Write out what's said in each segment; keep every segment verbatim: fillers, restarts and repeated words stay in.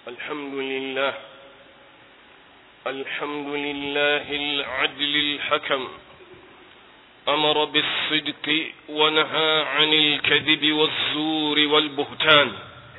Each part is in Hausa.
الحمد لله الحمد لله العدل الحكم، أمر بالصدق ونهى عن الكذب والزور والبهتان.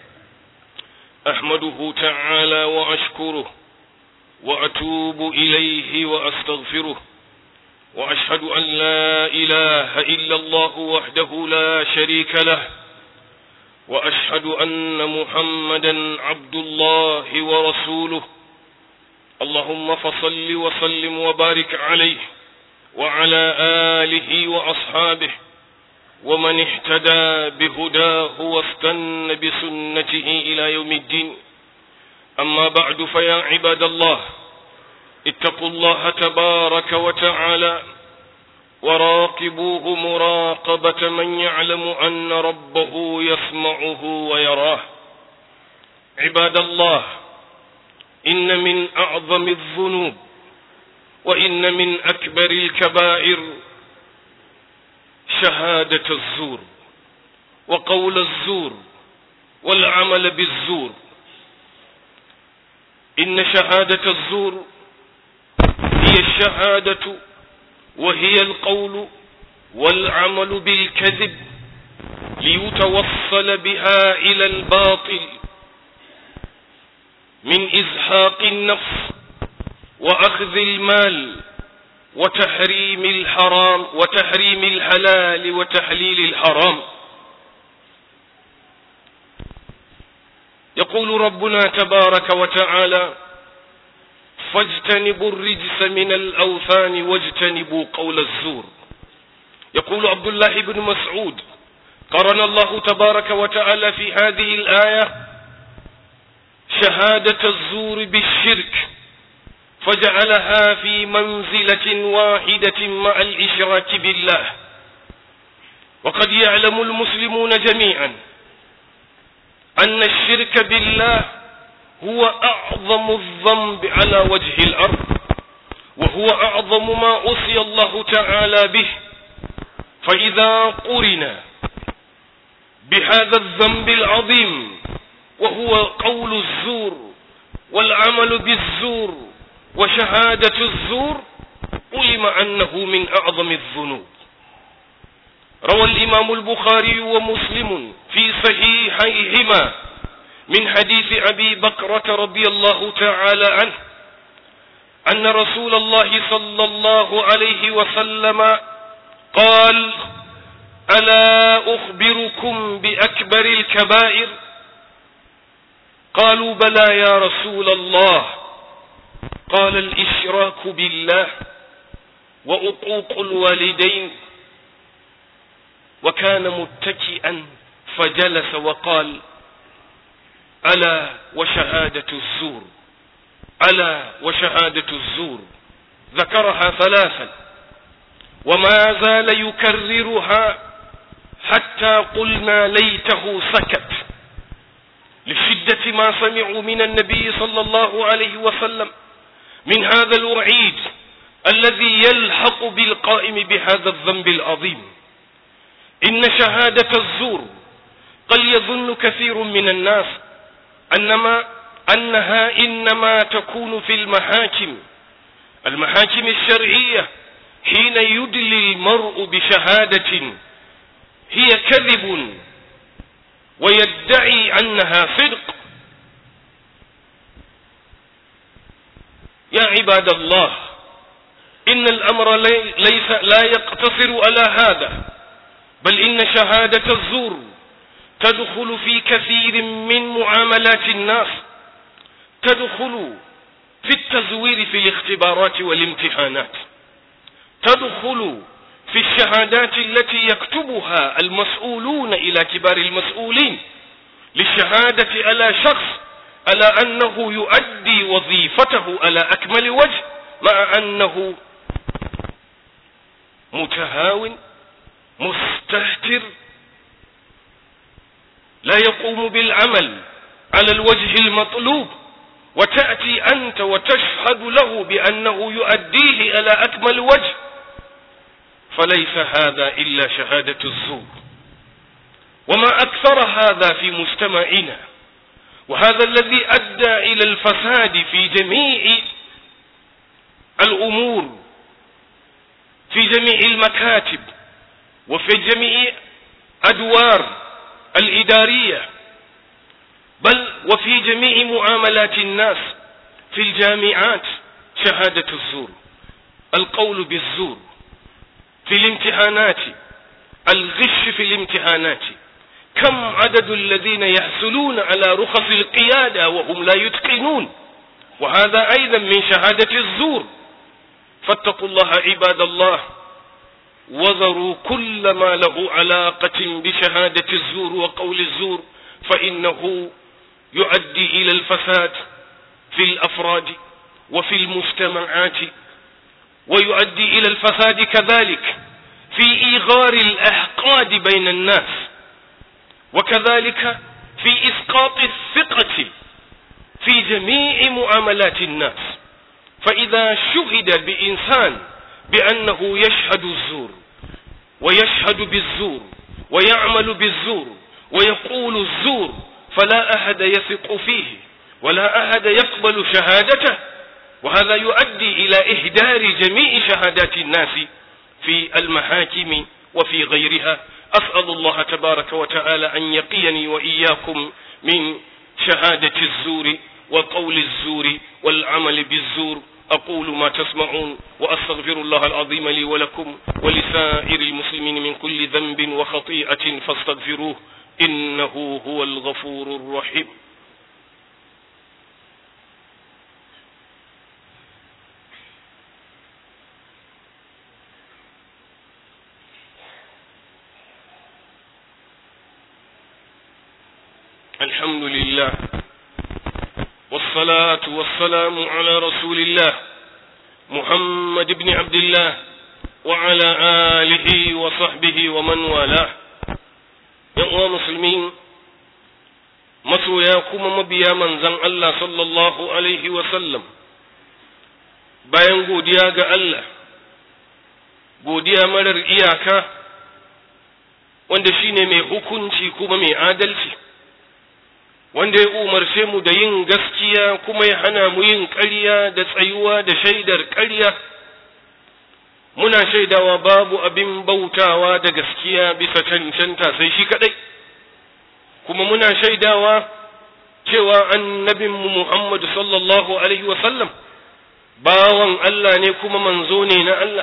أحمده تعالى وأشكره وأتوب إليه وأستغفره، وأشهد أن لا إله إلا الله وحده لا شريك له، وأشهد أن محمدا عبد الله ورسوله. اللهم فصل وسلم وبارك عليه وعلى آله وأصحابه ومن اهتدى بهداه واستنى بسنته إلى يوم الدين. أما بعد، فيا عباد الله، اتقوا الله تبارك وتعالى وراقبوه مراقبة من يعلم أن ربه يسمعه ويراه. عباد الله، إن من أعظم الذنوب وإن من أكبر الكبائر شهادة الزور وقول الزور والعمل بالزور. إن شهادة الزور هي الشهادة وهي القول والعمل بالكذب ليتوصل بها إلى الباطل من إزهاق النفس وأخذ المال وتحريم الحرام وتحريم الحلال وتحليل الحرام. يقول ربنا تبارك وتعالى: فاجتنبوا الرجس من الأوثان واجتنبوا قول الزور. يقول عبد الله بن مسعود: قرن الله تبارك وتعالى في هذه الآية شهادة الزور بالشرك، فجعلها في منزلة واحدة مع الإشراك بالله. وقد يعلم المسلمون جميعا أن الشرك بالله هو أعظم الذنب على وجه الأرض، وهو أعظم ما عصي الله تعالى به. فإذا قرن بهذا الذنب العظيم وهو قول الزور والعمل بالزور وشهادة الزور، علم أنه من أعظم الذنوب. روى الإمام البخاري ومسلم في صحيحيهما من حديث أبي بكرة رضي الله تعالى عنه أن رسول الله صلى الله عليه وسلم قال: ألا أخبركم بأكبر الكبائر؟ قالوا: بلى يا رسول الله. قال: الإشراك بالله وعقوق الوالدين. وكان متكئا فجلس وقال: ألا وشهادة الزور، ألا وشهادة الزور. ذكرها ثلاثا وما زال يكررها حتى قلنا ليته سكت، لشدة ما سمعوا من النبي صلى الله عليه وسلم من هذا الوعيد الذي يلحق بالقائم بهذا الذنب العظيم. إن شهادة الزور قد يظن كثير من الناس أنما أنها إنما تكون في المحاكم المحاكم الشرعية، حين يدلي المرء بشهادة هي كذب ويدعي أنها صدق. يا عباد الله، إن الأمر ليس لا يقتصر على هذا، بل إن شهادة الزور تدخل في كثير من معاملات الناس، تدخل في التزوير في الاختبارات والامتحانات، تدخل في الشهادات التي يكتبها المسؤولون إلى كبار المسؤولين للشهادة على شخص على أنه يؤدي وظيفته على أكمل وجه، مع أنه متهاون مستهتر لا يقوم بالعمل على الوجه المطلوب، وتأتي أنت وتشهد له بأنه يؤديه على أكمل وجه. فليس هذا إلا شهادة الزور. وما أكثر هذا في مجتمعنا، وهذا الذي أدى إلى الفساد في جميع الأمور، في جميع المكاتب وفي جميع أدوار الإدارية، بل وفي جميع معاملات الناس في الجامعات، شهادة الزور، القول بالزور في الامتحانات، الغش في الامتحانات. كم عدد الذين يحصلون على رخص القيادة وهم لا يتقنون، وهذا أيضا من شهادة الزور. فاتقوا الله عباد الله، وذروا كل ما له علاقة بشهادة الزور وقول الزور، فإنه يؤدي إلى الفساد في الأفراد وفي المجتمعات، ويؤدي إلى الفساد كذلك في إيغار الأحقاد بين الناس، وكذلك في إسقاط الثقة في جميع معاملات الناس. فإذا شهد بإنسان بأنه يشهد الزور ويشهد بالزور ويعمل بالزور ويقول الزور، فلا أحد يثق فيه ولا أحد يقبل شهادته، وهذا يؤدي إلى إهدار جميع شهادات الناس في المحاكم وفي غيرها. أسأل الله تبارك وتعالى أن يقيني وإياكم من شهادة الزور وقول الزور والعمل بالزور. أقول ما تسمعون وأستغفر الله العظيم لي ولكم ولسائر المسلمين من كل ذنب وخطيئة فاستغفروه إنه هو الغفور الرحيم. الحمد لله والصلاة والسلام على رسول الله محمد بن عبد الله وعلى آله وصحبه ومن والاه. يا مسلمين، masoya kuma mabiya manzon Allah sallallahu alaihi wasallam, bayan godiya ga Allah, godiya marar iyaka wanda shine mai hukunci kuma mai adalci, wanda ya umarce mu da yin gaskiya kuma ya hana mu yin ƙarya da tsayuwa da shaidar ƙarya, muna shaidawa babu abin bautawa da gaskiya bisa cancanta sai shi kadai, kuma muna shaidawa cewa annabinmu Muhammad sallallahu alaihi wasallam bawan Allah ne kuma manzo ne na Allah.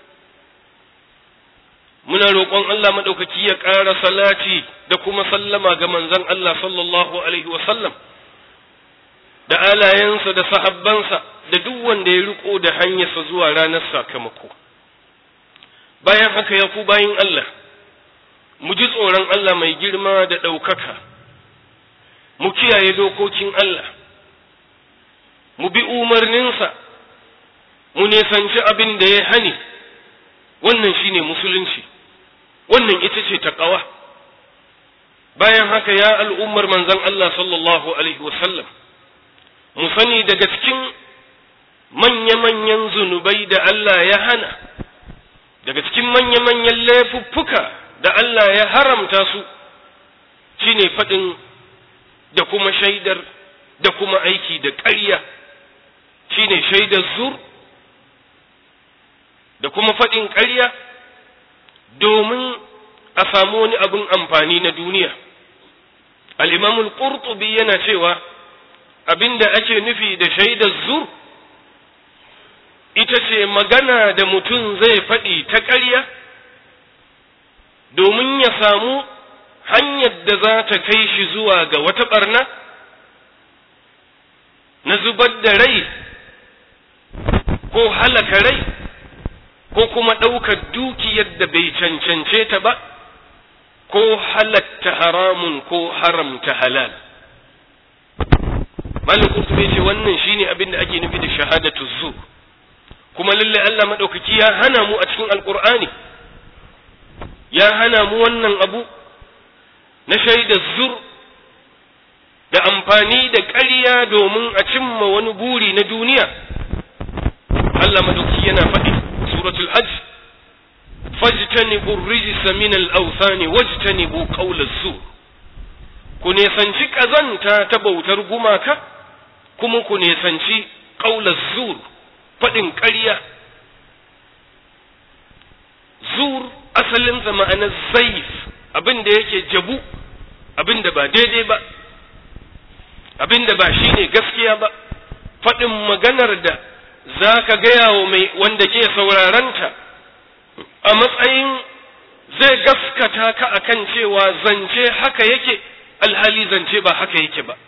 Muna roƙon Allah maɗaukaki ya ƙara salati da kuma sallama ga manzon Allah sallallahu alaihi wasallam da alayensa da sahabbansa da duk wanda ya riko da hanyarsa zuwa ranar sakamako. Bayan haka ya ku bayin Allah, mu ji tsoron Allah mai girma da ɗaukaka, mu kiyaye dokokin Allah, mu bi umarninsa, mu nisanci abin da ya hani. Wannan shine musulunci, wannan ita ce taqwa. Bayan haka ya al'ummar manzon Allah sallallahu alaihi wasallam, mu sani daga cikin manya-manyan zunubai da Allah ya hana, daga cikin manya-manyan laifuffuka da Allah ya haramta su, shine faɗin da kuma shaidar da kuma aiki da ƙarya, shine shaidar zur da kuma faɗin ƙarya domin a samu wani abin amfani na duniya. Al-Imam al-Qurtubi yana cewa abinda ake nufi da shaidar zur ita ce magana da mutum zai faɗi ta ƙarya domin ya samu hanyar da za ta kai shi zuwa ga wata ɓarna na zubar da rai ko halaka rai ko kuma ɗaukar dukiyar da bai cancance ta ba, ko halatta haramun ko haramta halal. Malam Qurtubi ce wannan shine abin da ake nufi da shahadatu zur. Kuma lalle Allah madaukaki ya hana mu a cikin Alƙur'ani, ya hana mu wannan abu na shaidar zur da amfani da ƙarya domin a cimma wani buri na duniya. Allah madaukaki yana faɗi suratul hajj, fajtanibu ar-rijsa min al-awthani wajtanibu qawla az-zur. ku nesanci ƙazanta ta bautar gumaka, kuma ku nesanci ƙaular zur, faɗin ƙarya. Zur asalinsa ma'anar zaif, abin da yake jabu, abin da ba daidai ba, abin da ba shi ne gaskiya ba, faɗin maganar da za ka gaya wa mai wanda ke sauraranta a matsayin zai gaskata ka akan cewa zance haka yake, alhali zance ba haka yake ba.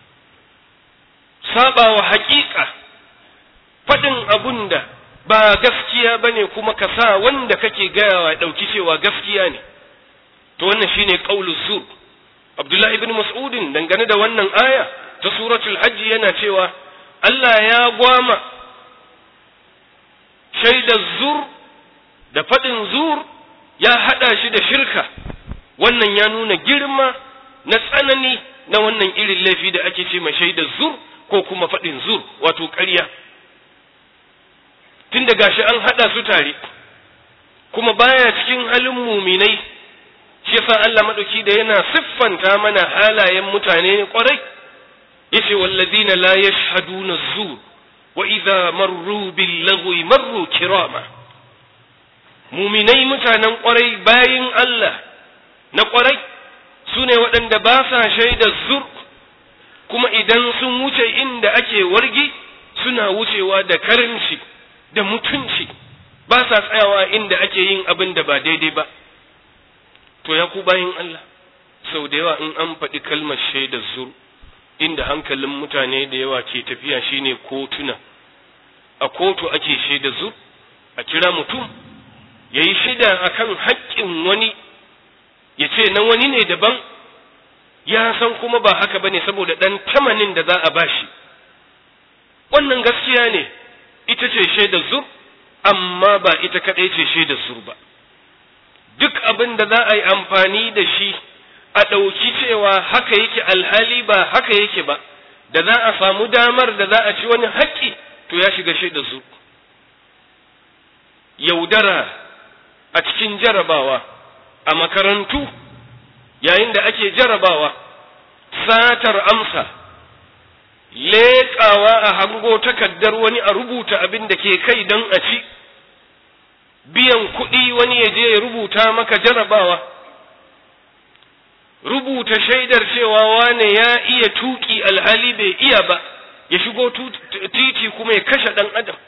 Saba wa haƙiƙa, faɗin abun da ba gaskiya ba ne kuma ka sa wanda kake gayawa ya ɗauki cewa gaskiya ne, to wannan shine qauluz zur. Abdullah ibn Mas'udin dangane da wannan aya ta suratul hajj yana cewa Allah ya gwama shaidar zur da faɗin zur, ya haɗa shi da shirka. Wannan ya nuna girma na tsanani na wannan irin laifi da ake ce ma shaidar zur ko kuma faɗin zur, wato ƙarya. Tun da gashi an haɗa su tare, kuma baya cikin halin muminai, shi yasa Allah maɗauki da yana siffanta mana halayen mutane ƙwarai, yace wallazina la yashhaduna zur wa idza marru bil lagwi marru kirama. Muminai mutanen ƙwarai, bayin Allah na ƙwarai, su ne waɗanda ba sa shaidar zur, kuma idan sun wuce inda ake wargi suna wucewa da karimci da mutunci, ba sa tsayawa inda ake yin abin da ba daidai ba. To ya ku bayin Allah, sau da yawa in an faɗi kalmar shaidar zur, inda hankalin mutane da yawa ke tafiya shine kotuna. A kotu ake shaidar zur, a kira mutum ya yi shaida a kan haƙƙin wani, ya ce na wani ne daban, ya san kuma ba haka ba ne saboda ɗan tamanin da za a bashi. Wannan gaskiya ne, ita ce shaidar zur, amma ba ita kaɗai ce shaidar zur ba. Duk abin da za a yi amfani da shi a ɗauki cewa haka yake alhali ba haka yake ba, da za a samu damar da za a ci wani haƙƙi, to ya shiga shaidar zur. Yaudara a cikin jarabawa a makarantu yayin da ake jarabawa, satar amsa, leƙawa a hango takardar wani a rubuta abin da ke kai don a ci, biyan kuɗi wani ya je ya rubuta maka jarabawa, rubuta shaidar cewa wane ya iya tuƙi alhali bai iya ba, ya shigo titi kuma ya kashe ɗan adam.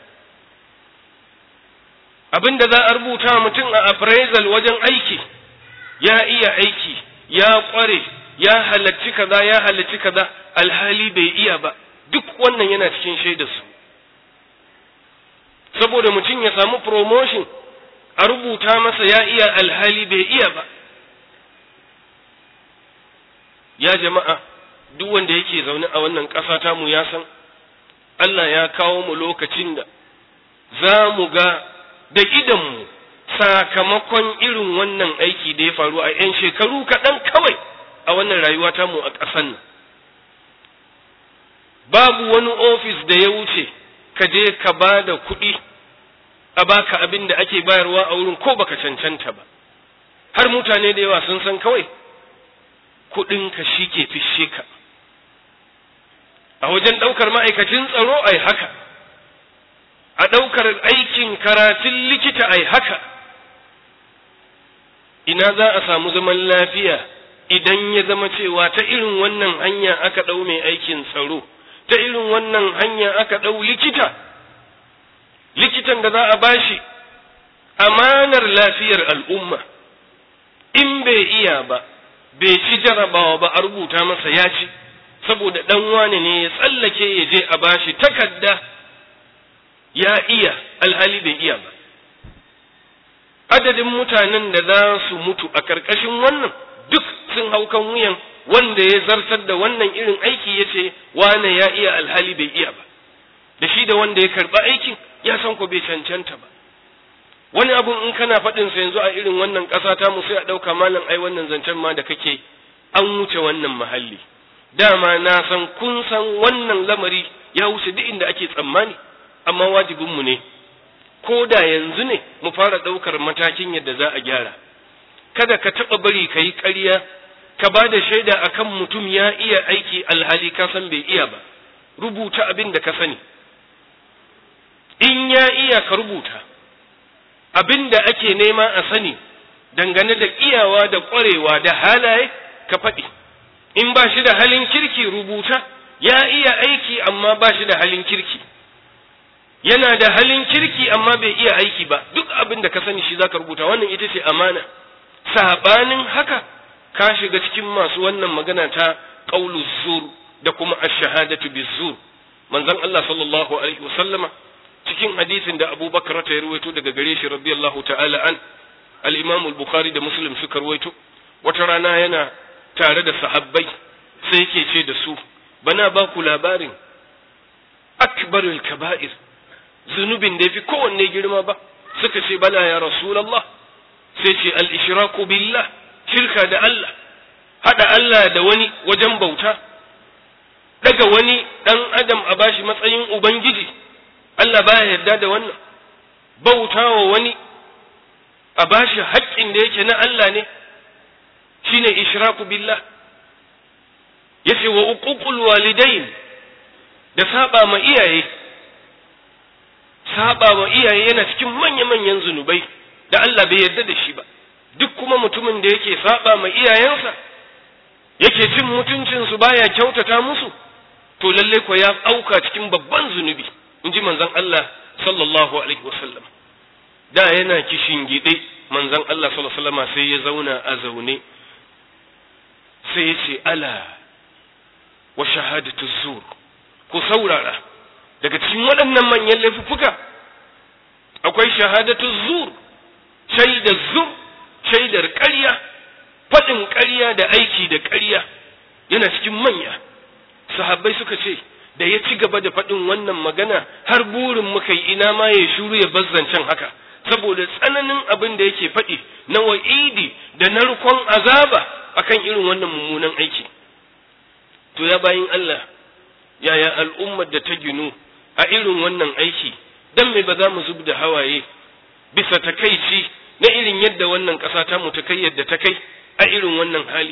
Abin da za a rubuta mutum a appraisal wajen aiki, ya iya aiki, ya ƙware, ya halarci kaza, ya halarci kaza, alhali bai iya ba, duk wannan yana cikin shaidarsu. Saboda mutum ya samu promotion, a rubuta masa ya iya alhali bai iya ba. Ya jama'a, duk wanda yake zaune a wannan ƙasa tamu ya san Allah ya kawo mu lokacin da za mu ga da idanmu sakamakon irin wannan aiki da ya faru a ‘yan shekaru kaɗan kawai a wannan rayuwa tamu a ƙasan nan. Babu wani ofis da ya wuce ka je ka ba da kuɗi a baka abin da ake bayarwa a wurin ko baka cancanta ba. Har mutane da yawa sun san kawai kuɗinka shi ke fishe ka. A wajen ɗaukar ma'aikacin tsaro ai haka, a ɗaukar aikin karatun likita ai haka. Ina za a samu zaman lafiya idan ya zama cewa ta irin wannan hanya aka ɗau mai aikin tsaro, ta irin wannan hanya aka ɗau likita, likitan da za a bashi amanar lafiyar al'umma, in bai iya ba, bai ci jarabawa ba a rubuta masa ya ci, saboda ɗan wane ne ya tsallake ya je a bashi takarda ya iya alhali bai iya ba. Adadin mutanen da za su mutu a ƙarƙashin wannan duk sun hau kan wuyan wanda ya zartar da wannan irin aiki ya ce wane ya iya alhali bai iya ba, da shi da wanda ya karɓi aikin ya san ko bai cancanta ba. Wani abun in kana faɗin sa yanzu a irin wannan ƙasa ta mu sai a ɗauka malam ai wannan zancen ma da kake an wuce wannan mahalli. Dama na san kun san wannan lamari ya wuce duk inda ake tsammani, amma wajibinmu ne ko da yanzu ne mu fara ɗaukar matakin yadda za a gyara. Kada ka taɓa bari ka yi ƙarya ka ba da shaida akan mutum ya iya aiki alhali ka san bai iya ba, rubuta abin da ka sani. In ya iya ka rubuta abin da ake nema a sani dangane da iyawa da ƙwarewa da halaye ka faɗi. In ba shi da halin kirki rubuta, ya iya aiki amma ba shi da halin kirki, yana da halin kirki amma bai iya aiki ba, duk abin da ka sani shi zaka rubuta. Wannan ita ce amana. Sabanin haka ka shiga cikin masu wannan magana ta qaulu zur da kuma ash-shahadatu biz-zur. Manzon Allah sallallahu alaihi wasallama cikin hadisin da Abu Bakar ta rawaito daga gare shi radiyallahu ta'ala an, al-Imam al-Bukhari da Muslim suka rawaito, wata rana yana tare da sahabbai sai yake ce da su, bana ba ku labarin akbarul kaba'ir, zunubin da yafi kowanne girma ba? Suka ce bala ya Rasulullah. Sai ce al-ishraku billah, shirka da Allah, hada Allah da wani wajen bauta, daga wani dan adam a bashi matsayin ubangiji, Allah baya yarda da wannan. Bautawa wani a bashi haƙƙin da yake na Allah ne, shine ishraku billah. Yace wa uququl walidain, da saba ma iyaye. Saba ma iyaye yana cikin manya-manyan zunubai da Allah bai yarda da shi ba. Duk kuma mutumin da yake saba ma iyayensa, yake cin mutuncinsu baya kyautata musu, to lalle ko ya auka cikin babban zunubi, in ji manzon Allah sallallahu alaihi wasallam. Da yana kishin gide manzon Allah sallallahu alaihi wasallam sai ya zauna a zaune, sai ya ce ala wa shahadatu zur, ku saurara, daga cikin waɗannan manyan laifuka akwai shahadatu zur, shaidar zur, shaidar ƙarya, faɗin ƙarya da aiki da ƙarya yana cikin manya. Sahabbai suka ce da ya ci gaba da faɗin wannan magana har burin muka yi ina ma ya shuru ya bazzancen haka, saboda tsananin abin da yake faɗi na wa'idi da narkon azaba akan irin wannan mummunan aiki. To ya bayin Allah, yaya al'ummar da ta ginu a irin wannan aiki, dan me ba za mu zub da hawaye bisa takaici na irin yadda wannan ƙasa ta mu ta kai yadda ta kai a irin wannan hali?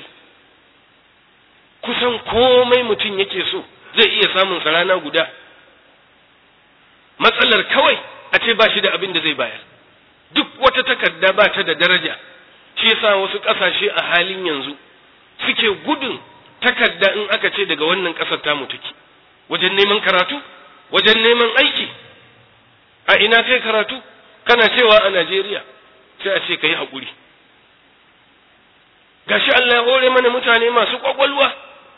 Kusan komai mutum yake so zai iya samun sa rana guda. Matsalar kawai a ce ba shi da abin da zai bayar. Duk wata takarda ba ta da daraja. Shi yasa wasu ƙasashe a halin yanzu suke gudun takarda in aka ce daga wannan ƙasar ta mu take. Wajen neman karatu, wajen neman aiki. A ina kai karatu? Kana cewa a Najeriya, sai a ce ka yi haƙuri. Gashi Allah ya hore mana mutane masu ƙwaƙwalwa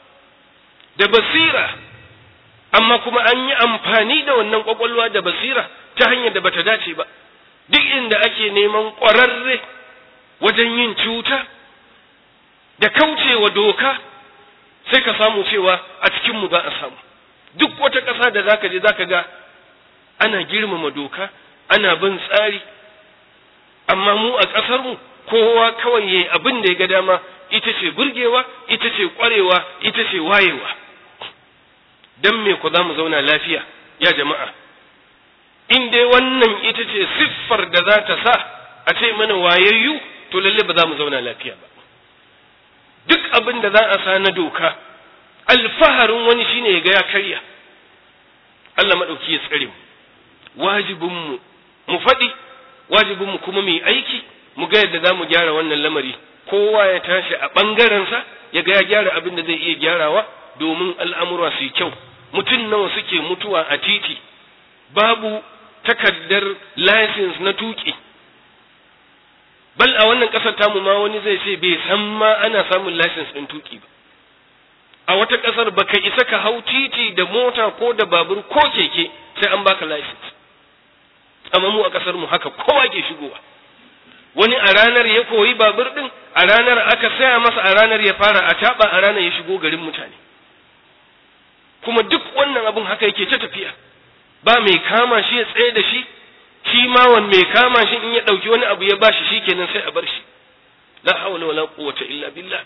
da basira, amma kuma an yi amfani da wannan ƙwaƙwalwa da basira ta hanyar da bata dace ba. Duk inda ake neman ƙwararre wajen yin cuta da kaucewa doka, sai ka samu cewa a cikinmu ba a samu. Duk wata ƙasa da zaka je zaka ga ana girmama doka, ana bin tsari, amma mu a ƙasarmu kowa kawai yayi abin da ya ga dama, ita ce burgewa, ita ce ƙwarewa, ita ce wayewa. Dan me ku za mu zauna lafiya ya jama'a? In dai wannan ita ce siffar da za ta sa a ce mana wayayyu, to lalle ba za mu zauna lafiya ba. Duk abin da za a sa na doka, alfaharin wani shine ya ga ya karya. Allah maɗauki ya tsare mu. Wajibinmu mu faɗi, wajibinmu kuma mu yi aiki, mu ga yadda za mu gyara wannan lamari. Kowa ya tashi a ɓangarensa ya ga ya gyara abin da zai iya gyarawa domin al'amura su yi kyau. Mutum nawa suke mutuwa a titi, babu takardar license na tuƙi. Bal a wannan ƙasar tamu ma wani zai ce bai san ma ana samun license ɗin tuƙi ba. A wata ƙasar baka isa ka hau titi da mota ko da babur ko keke sai an baka license. Amma mu a ƙasar mu haka kowa ke shigowa. Wani a ranar ya koyi babur ɗin, a ranar aka saya masa, a ranar ya fara a taɓa, a ranar ya shigo garin mutane. Kuma duk wannan abun haka yake ta tafiya. Ba mai kama shi ya tsaye da shi, shi ma wan mai kama shi in ya ɗauki wani abu ya bashi shi kenan sai a bar shi. La hawla wala quwwata illa billah.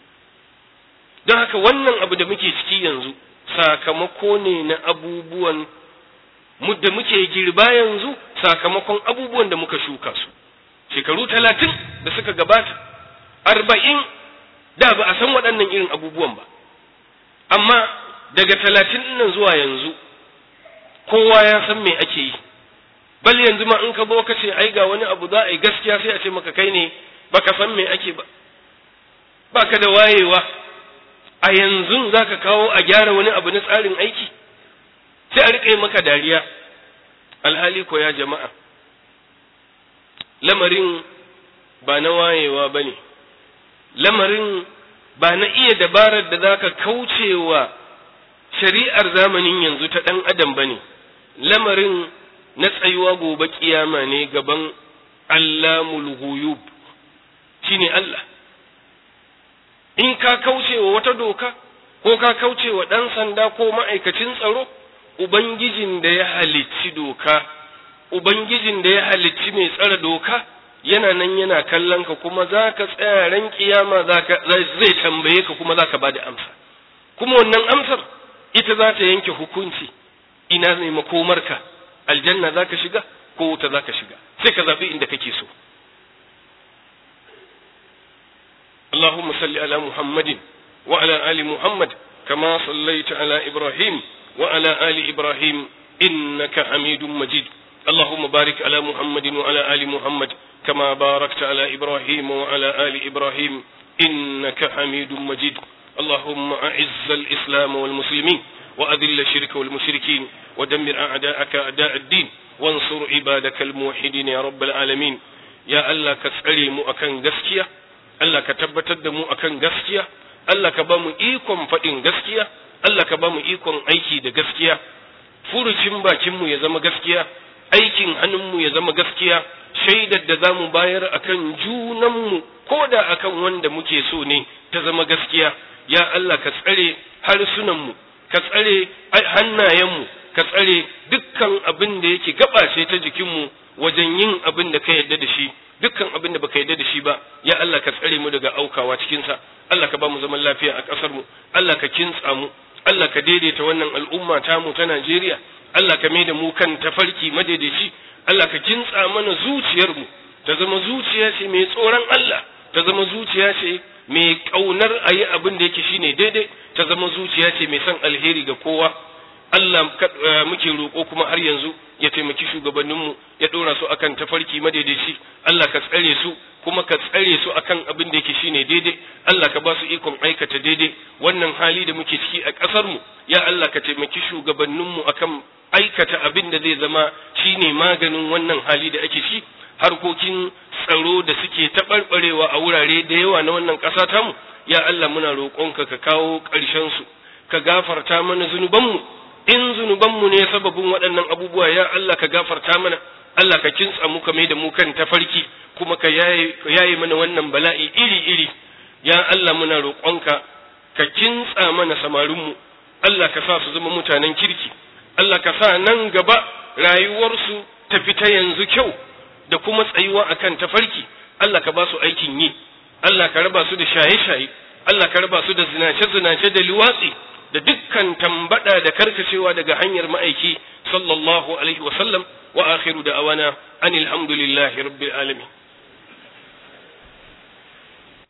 Don haka wannan abu da muke ciki yanzu sakamako ne na abubuwan da muke girba yanzu, sakamakon abubuwan da muka shuka su shekaru talatin da suka gabata, arba'in da ba a san waɗannan irin abubuwan ba, amma daga talatin nan zuwa yanzu kowa ya san me ake yi. Bal yanzu ma in ka zo ka ce ai ga wani abu za a yi gaskiya sai a ce maka kai ne baka san me ake ba, baka da wayewa. A yanzu za ka kawo a gyara wani abu na tsarin aiki sai a riƙe maka dariya. Alhali ko ya jama'a, lamarin ba na wayewa ba ne, lamarin ba na iya dabarar da za ka kaucewa shari'ar zamanin yanzu ta ɗan adam ba ne, lamarin na tsayuwa gobe kiyama ne gaban Allamul Ghuyub, shine Allah. In ka kaucewa wata doka ko ka kaucewa ɗan sanda ko ma'aikacin tsaro, Ubangijin da ya halicci doka, Ubangijin da ya halicci mai tsare doka yana nan yana kallon ka, kuma za ka tsaya ran kiyama zai tambaye ka kuma za ka ba da amsa. Kuma wannan amsar ita za ta yanke hukunci, ina ne makomarka, aljanna za ka shiga ko wuta za ka shiga, sai ka zaɓi inda kake so. Allahumma salli ala Muhammadin wa ala ali Muhammad kama sallaita ala Ibrahim wa ala ali Ibrahim innaka Hamidum Majid. اللهم بارك على محمد وعلى آل محمد كما باركت على إبراهيم وعلى آل إبراهيم إنك حميد مجيد. اللهم أعز الإسلام والمسلمين وأذل الشرك والمشركين ودمر أعداءك أعداء الدين وانصر عبادك الموحدين يا رب العالمين. يا الله كسألي مؤكن غسكية، الله كتبتد مؤكن غسكية، الله كبام إيكم فإن غسكية، الله كبام إيكم أيكي دا غسكية. furucin bakinmu ya zama gaskiya, aikin hannunmu ya zama gaskiya, shaidar da za mu bayar akan junanmu ko da akan wanda muke so ne ta zama gaskiya. Ya Allah ka tsare harsunanmu, ka tsare hannayenmu, ka tsare dukkan abin da yake gabace ta jikinmu wajen yin abin da ka yarda da shi, dukkan abin da baka yarda da shi ba ya Allah ka tsare mu daga aukawa cikinsa. Allah ka ba mu zaman lafiya a ƙasarmu, Allah ka kintsa mu, Allah ka daidaita wannan al'umma tamu ta Najeriya, Allah ka maida mu kan tafarki madaidaici, Allah ka kintsa mana zuciyarmu ta zama zuciya ce mai tsoron Allah, ta zama zuciya ce mai ƙaunar a yi abin da yake shine daidai, ta zama zuciya ce mai son alheri ga kowa. Allah muke roƙo kuma har yanzu ya taimaki shugabanninmu, ya ɗora su akan tafarki madaidaici. Allah ka tsare su kuma ka tsare su akan abin da yake shine daidai. Allah ka ba su ikon aikata daidai. Wannan hali da muke ciki a ƙasarmu, ya Allah ka taimaki shugabanninmu akan aikata abin da zai zama shine maganin wannan hali da ake ciki. Harkokin tsaro da suke taɓarɓarewa a wurare da yawa na wannan ƙasa tamu, ya Allah muna roƙonka ka kawo ƙarshen su, ka gafarta mana zunubanmu. In zunubanmu ne sababin waɗannan abubuwa, ya Allah ka gafarta mana, Allah ka kintsa mu ka mai da mu kan tafarki, kuma ka yaye mana wannan bala'i iri-iri. Ya Allah muna roƙonka ka kintsa mana samarinmu, Allah ka sa su zama mutanen kirki, Allah ka sa nan gaba rayuwarsu ta fita yanzu kyau da kuma tsayuwa akan tafarki. Allah ka ba su aikin yi, Allah ka raba su da shaye-shaye, Allah ka raba su da zinace-zinace da liwatsi da dukkan tambada da karkacewa daga hanyar ma'aiki sallallahu alaihi wa sallam. Wa akhiru da'awana anil hamdulillahi rabbil alamin.